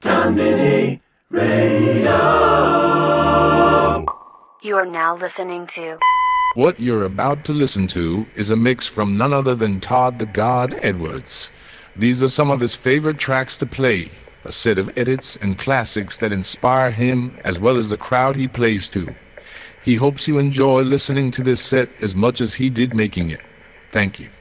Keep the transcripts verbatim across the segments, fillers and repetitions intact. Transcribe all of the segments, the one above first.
Konbini Radio. You are now listening to. What you're about to listen to is a mix from none other than Todd the God Edwards. These are some of his favorite tracks to play, a set of edits and classics that inspire him as well as the crowd he plays to. He hopes you enjoy listening to this set as much as he did making it. Thank you.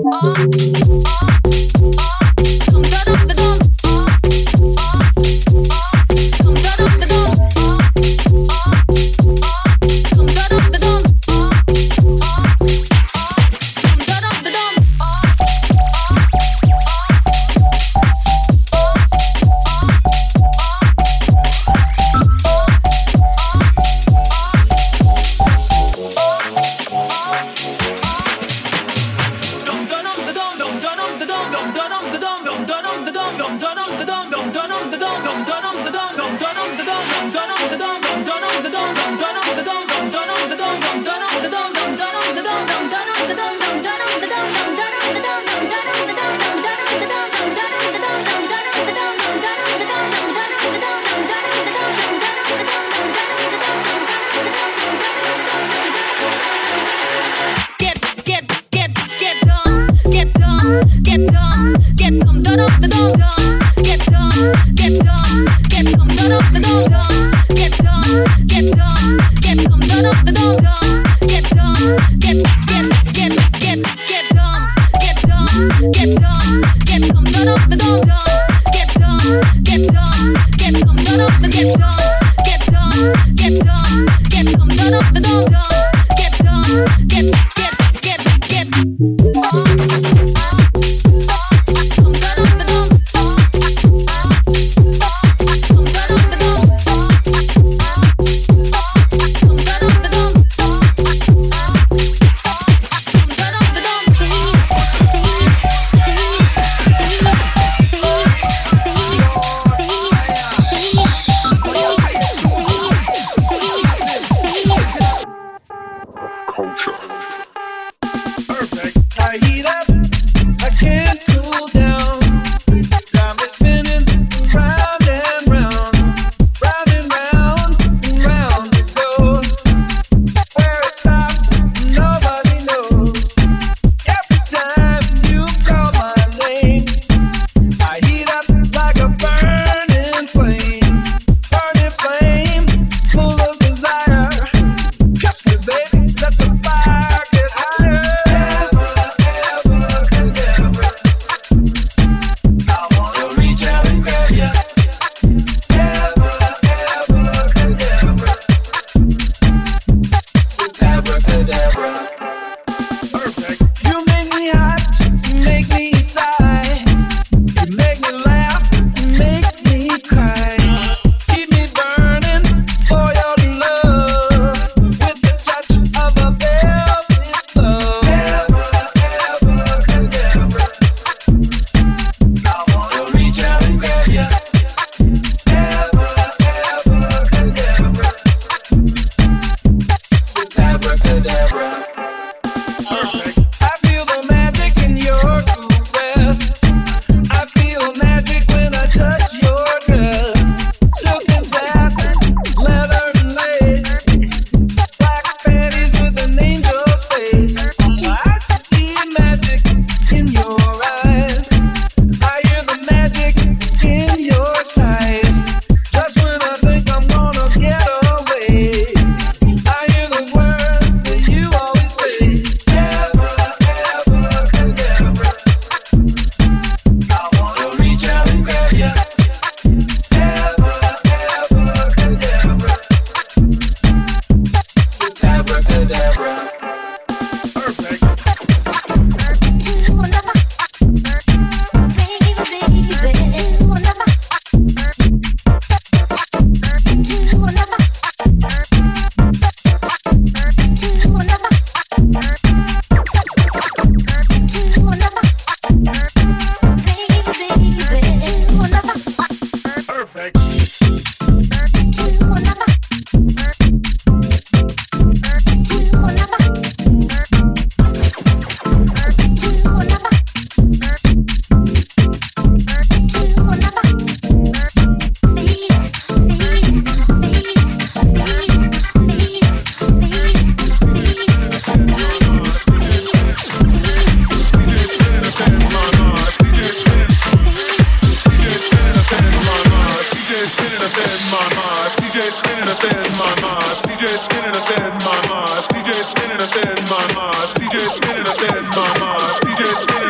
spinning us in my mind. D J spinning us in my mind. D J spinning.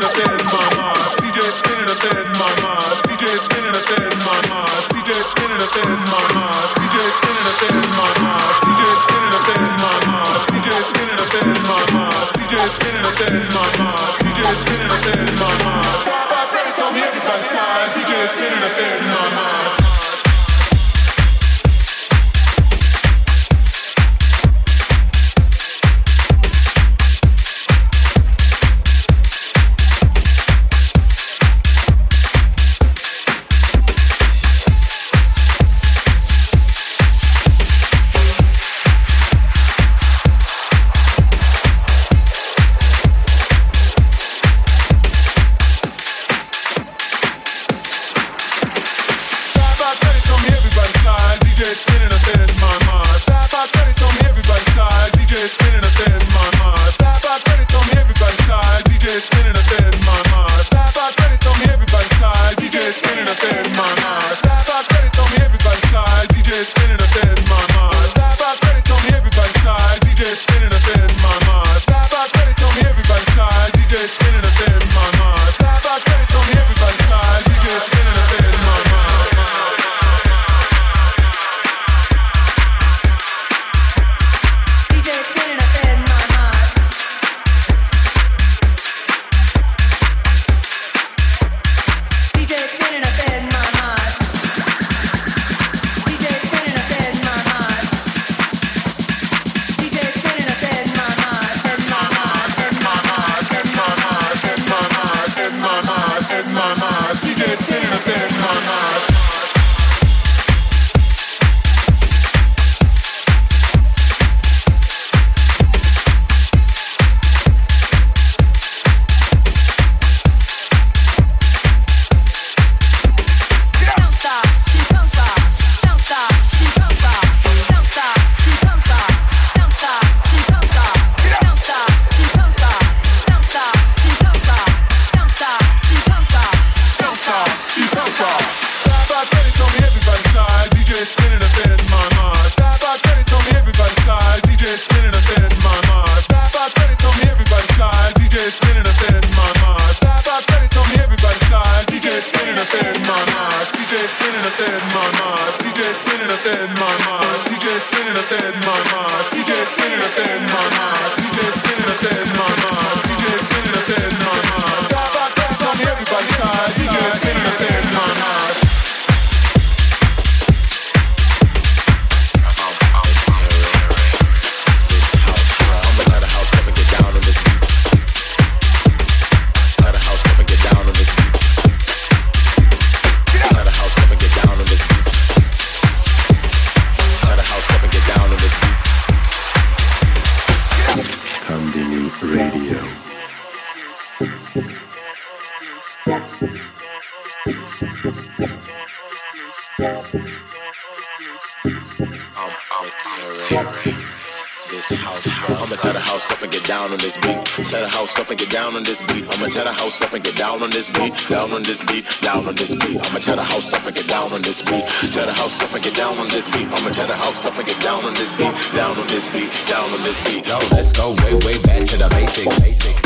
I'ma tear the house up and get down on this beat. Tear the house up and get down on this beat. I'ma tear the house up and get down on this beat. Down on this beat, down on this beat. I'ma tear the house up and get down on this beat. Tear the house up and get down on this beat. I'ma tear the house up and get down on this beat. Down on this beat, down on this beat. Yo, let's go way, way back to the basics. Basics.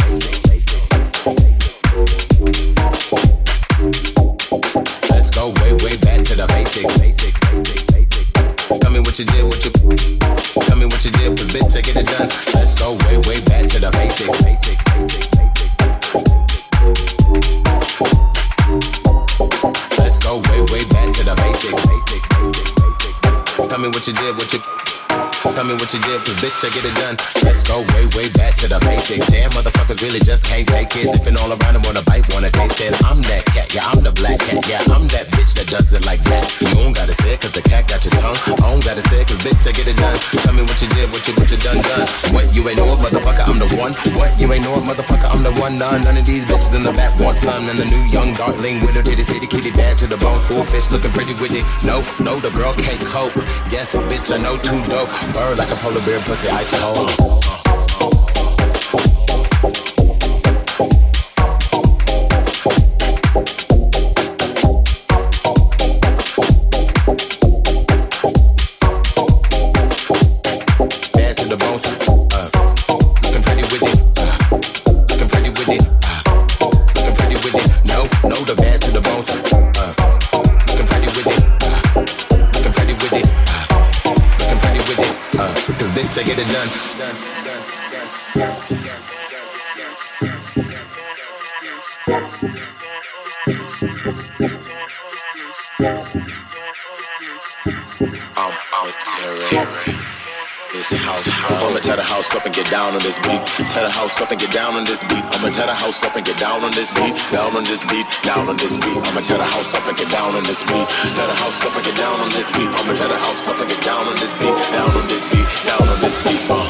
Let's go way, way back to the basics. Basics. Tell me what you did, what you Tell me what you did, cause bitch, I get it done. Let's go way, way back to the basics. Basics. Let's go way, way back to the basics. Tell me what you did, what you Tell me what you did, cause bitch, I get it done. Let's go way, way back to the basics. Damn, motherfuckers really just can't take it. Zipping all around and wanna bite, wanna taste it. I'm that cat, yeah, I'm the black cat. Yeah, I'm that bitch that does it like that. You don't gotta say it, cause the cat got your tongue. I don't gotta say it, cause bitch, I get it done. Tell me what you did, what you, what you done, done. What, you ain't know it, motherfucker, I'm the one. What, you ain't know it, motherfucker, I'm the one. None, none of these bitches in the back want some. And the new young darkling widow to the city, kitty bad to the bone. School fish looking pretty with it. No, no, the girl can't cope. Yes, bitch, I know too dope. Bird like a polar bear, pussy ice cold. Bad to the bones, uh, looking pretty with it, uh, looking pretty with it, uh, looking pretty with it. No, no, the bad to the bones, uh, looking pretty with it, uh, looking done. Done. Done. Yes. Yes. Yes. I'm out here. This house, I'ma tear the house up and get down on this beat. Tear the house up and get down on this beat. I'ma tear the house up and get down on this beat. Down on this beat, down on this beat. I'ma tear the house up and get down on this beat. Tear the house up and get down on this beat. I'ma tear the house up and get down on this beat. Down on this beat, down on this beat. Uh.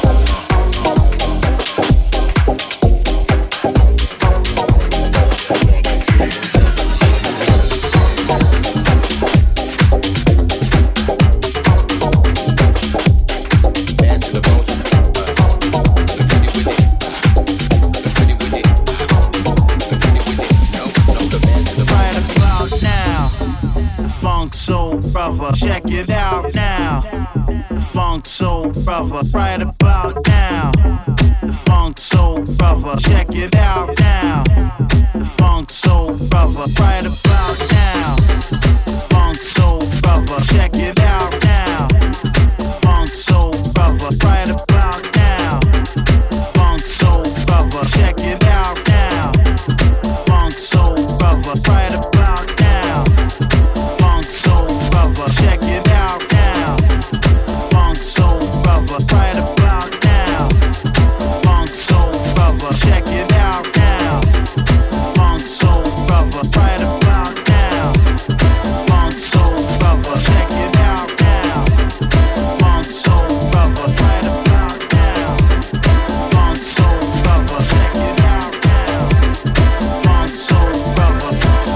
Check it out now, the Funk Soul Brother. Right about now, the Funk Soul Brother. Check it out now, the Funk Soul Brother. Right about now, the Funk Soul Brother. Check it out now, the Funk Soul Brother. Right about now, the Funk Soul Brother. Check it out now, the Funk Soul Brother. Right about now, the Funk Soul Brother. Check it out now, Funk Soul Brother. Right about now, Funk Soul Brother. Check it out now, Funk Soul Brother. Right about now, Funk Soul Brother. Check it out now, Funk Soul Brother. Right about now, Funk Soul Brother. Check it out now, Funk Soul Brother.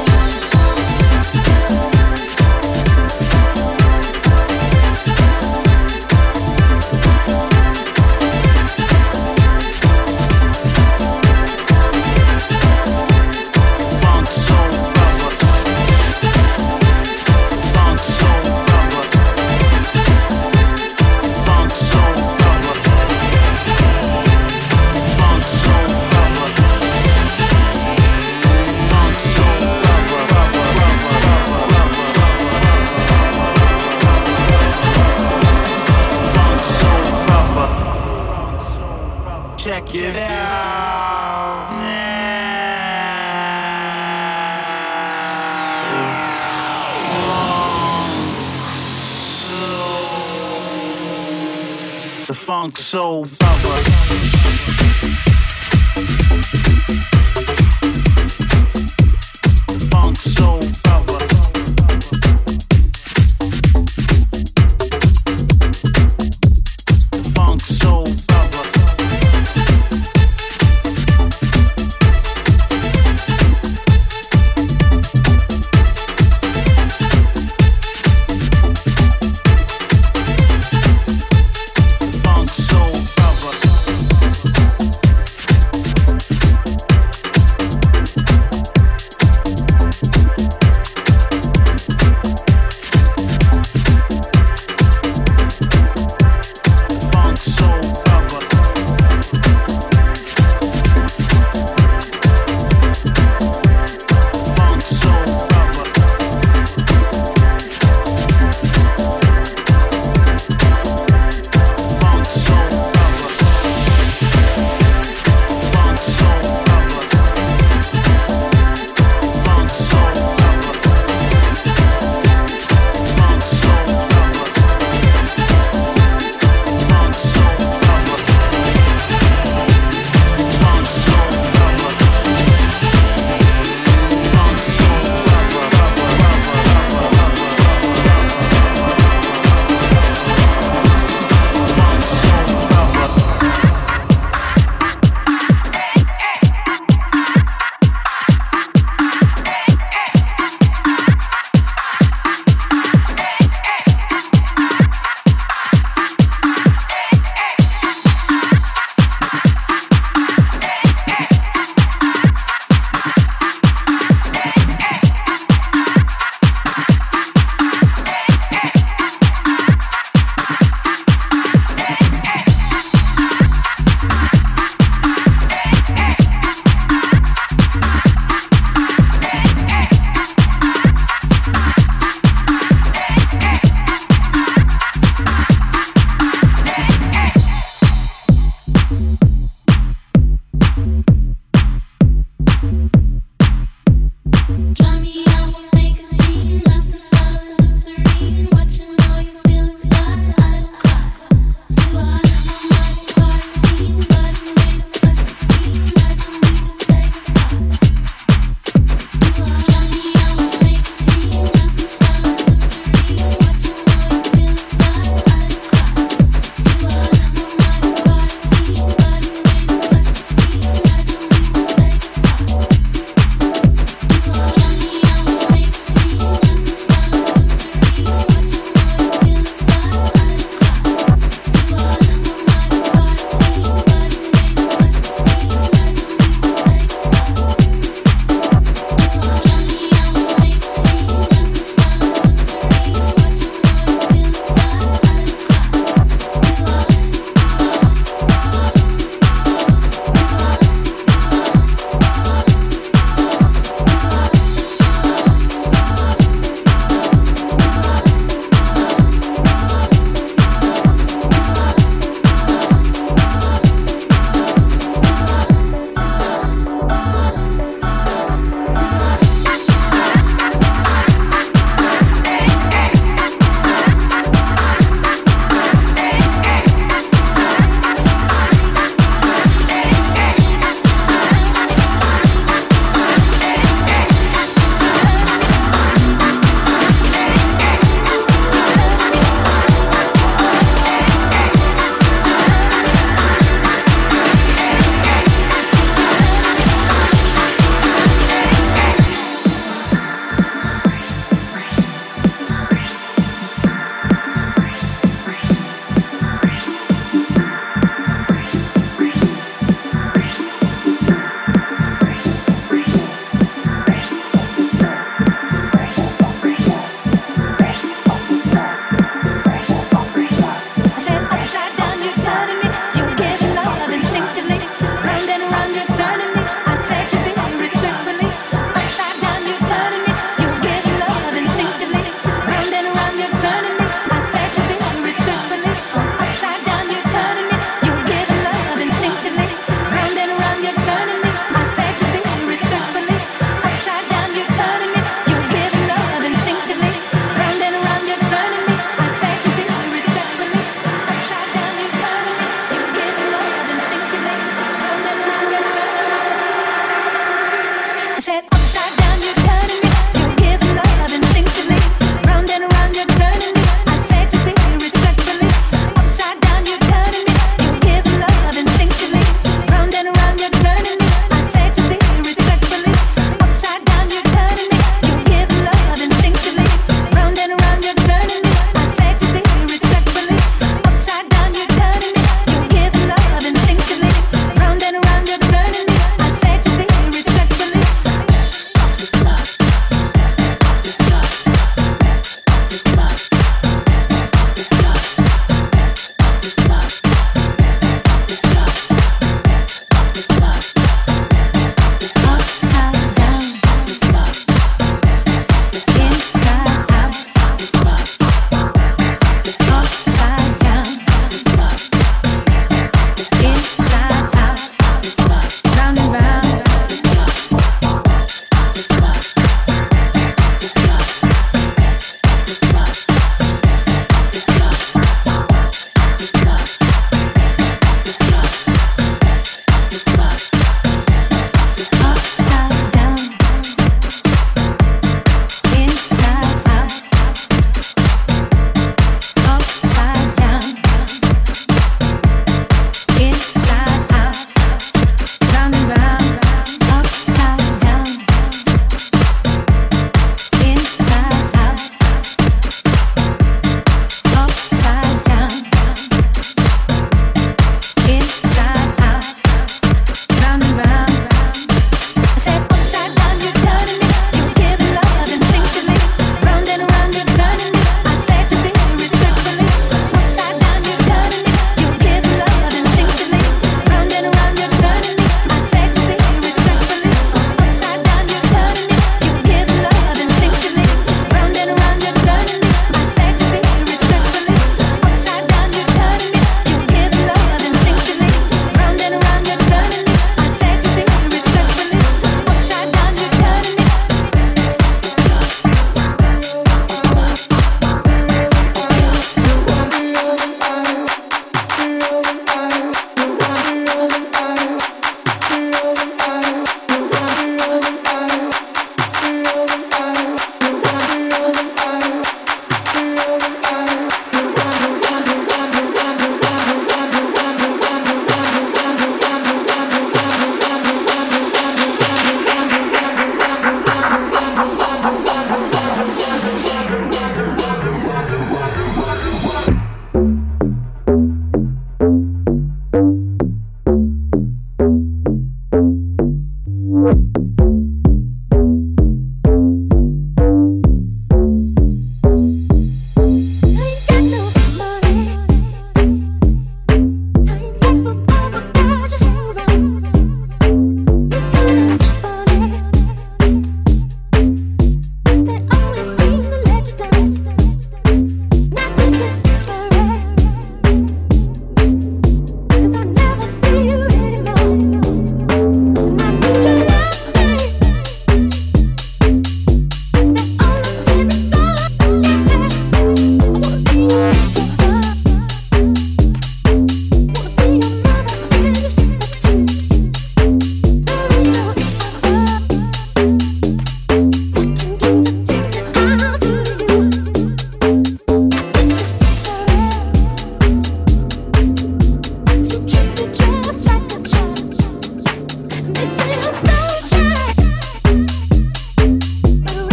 Funk Soul Brother. Funk Soul Brother. Funk Soul Brother. Funk Soul Brother. Funk Soul Funk Soul Brother. Check it out now. The Funk Soul Brother. The Funk Soul Brother. The Funk Soul Brother. Funk Soul Brother.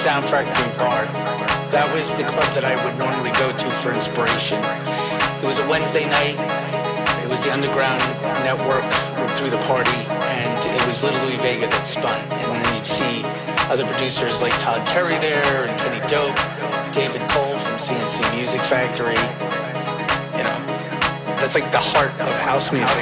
Soundtrack Green Bar. That was the club that I would normally go to for inspiration. It was a Wednesday night. It was the Underground Network through the party, and it was Little Louie Vega that spun. And then you'd see other producers like Todd Terry there, and Kenny Dope, David Cole from C N C Music Factory. You know, that's like the heart of house music.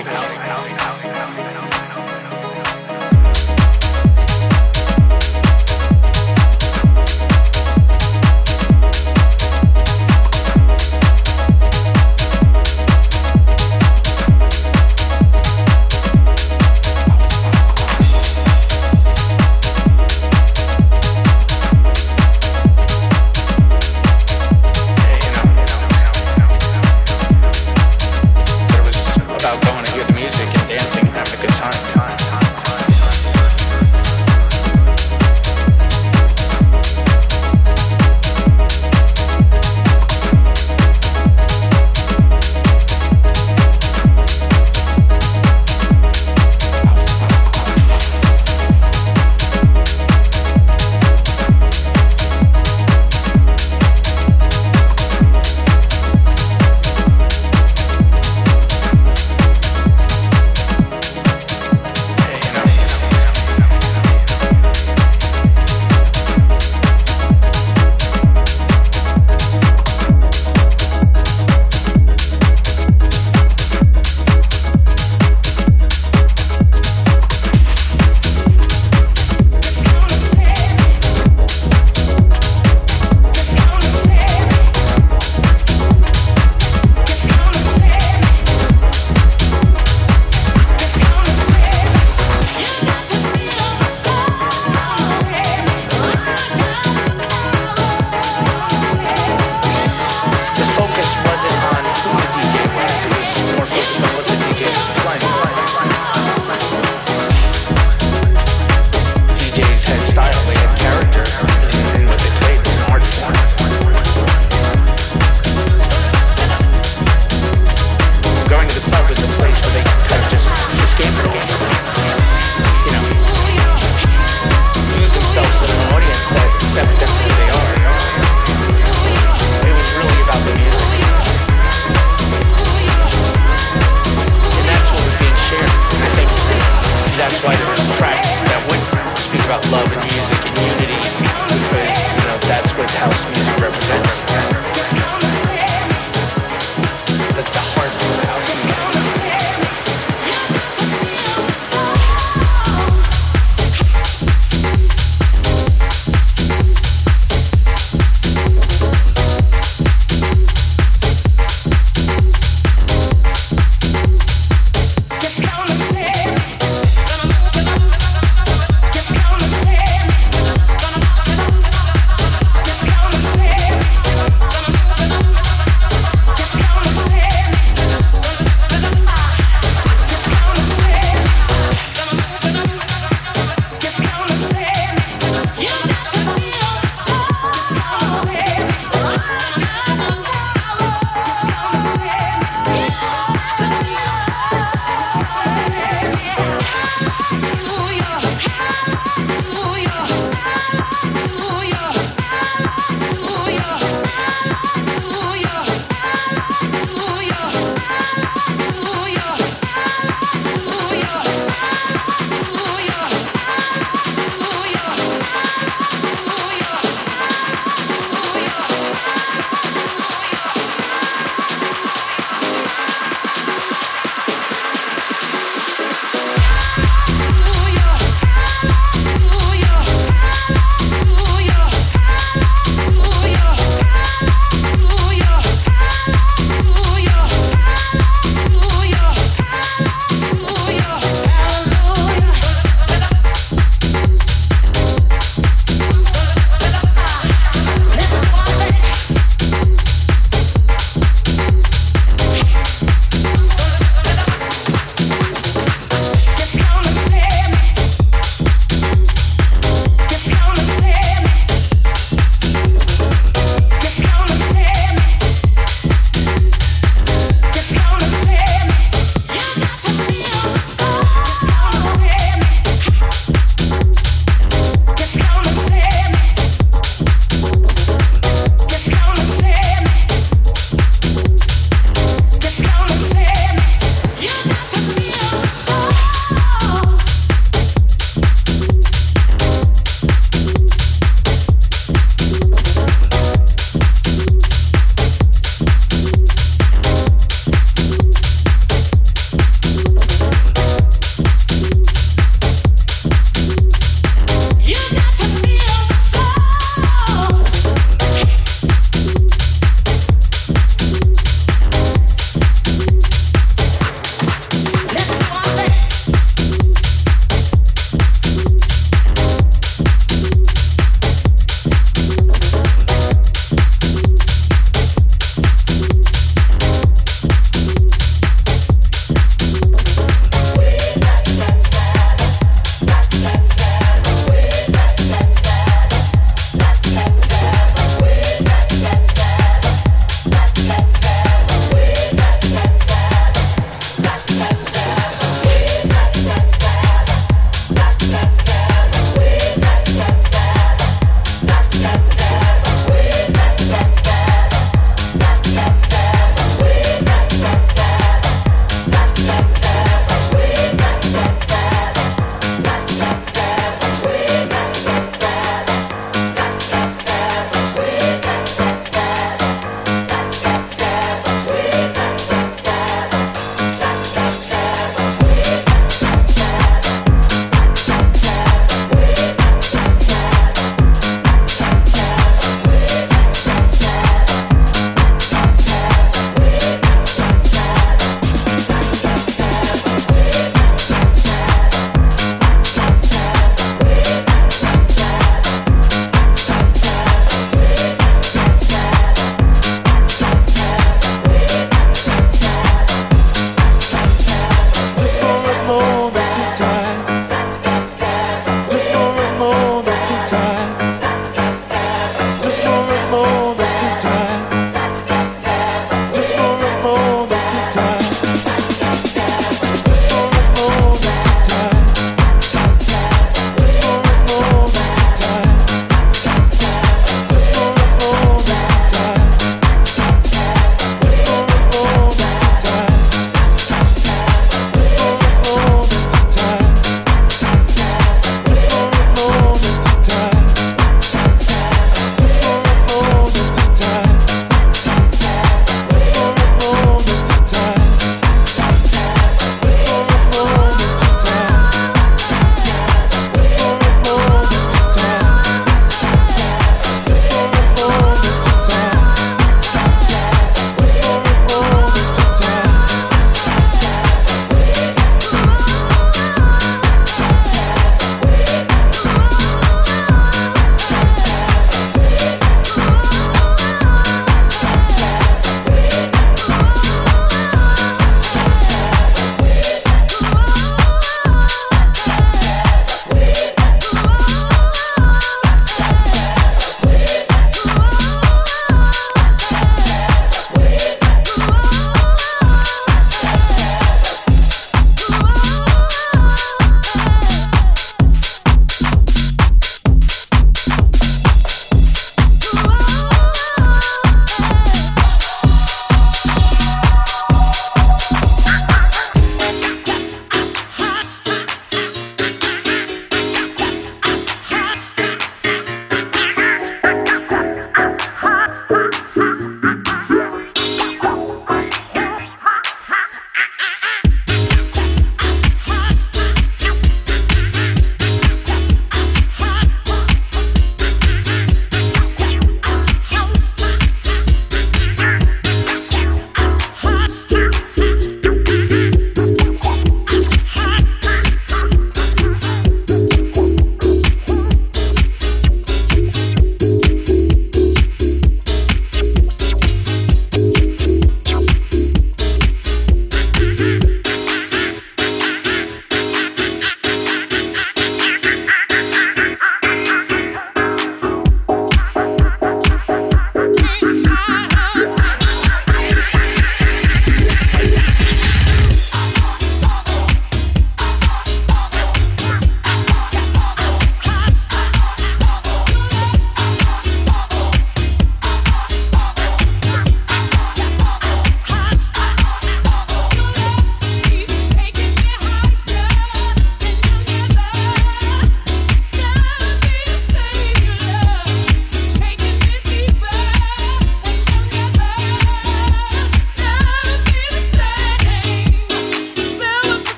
Say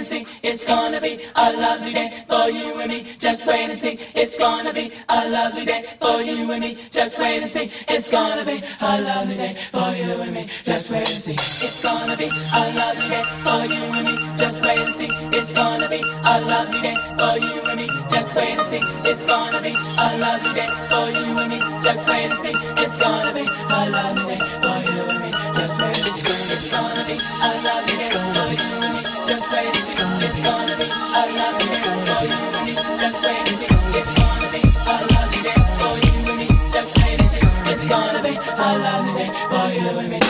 and see. It's gonna be a lovely day for you and me. Just wait and see. It's gonna be a lovely day for you and me. Just wait and see. It's gonna be a lovely day for you and me. Just wait and see. It's gonna be a lovely day for you and me. Just wait and see. It's gonna be a lovely day for you and me. Just wait and see. It's gonna be a lovely day for you and me. Just wait and see. It's gonna be a lovely day for you and me. Just wait. It's gonna be a lovely day for you and me. Just wait. It's gonna it's gonna be a lovely day for you and me. Just wait. It's gonna be a lovely day for you and me. Just wait. It's gonna be a lovely day for you and me.